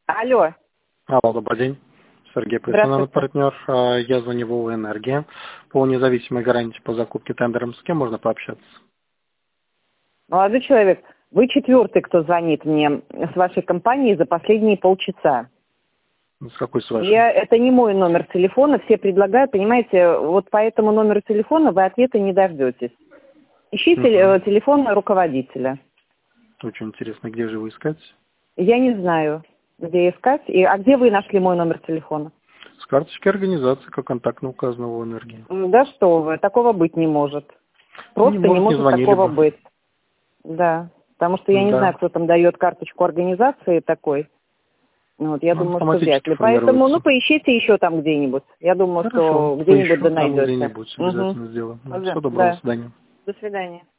Алло. Алло, добрый день. Сергей Плесунов, Здравствуйте. партнер. Я звоню в ООО «Энергия». По независимой гарантии по закупке тендером. С кем можно пообщаться? Молодой человек, вы четвертый, кто звонит мне с вашей компании за последние полчаса. С какой с вашей? Это не мой номер телефона, все предлагают, понимаете, вот по этому номеру телефона вы ответа не дождетесь. Ищите телефон руководителя. Очень интересно, где же его искать? Я не знаю, где искать. А где вы нашли мой номер телефона? С карточки организации, как контактно указано в ООО «Энергия». Да что вы, такого быть не может. Просто не может такого быть. Да, потому что я не знаю, кто там дает карточку организации такой. Вот, я думаю, что вряд ли. Поэтому, поищите еще там где-нибудь. Я думаю, что где-нибудь да найдете. Где-нибудь обязательно сделаем. Всего доброго, до свидания. До свидания.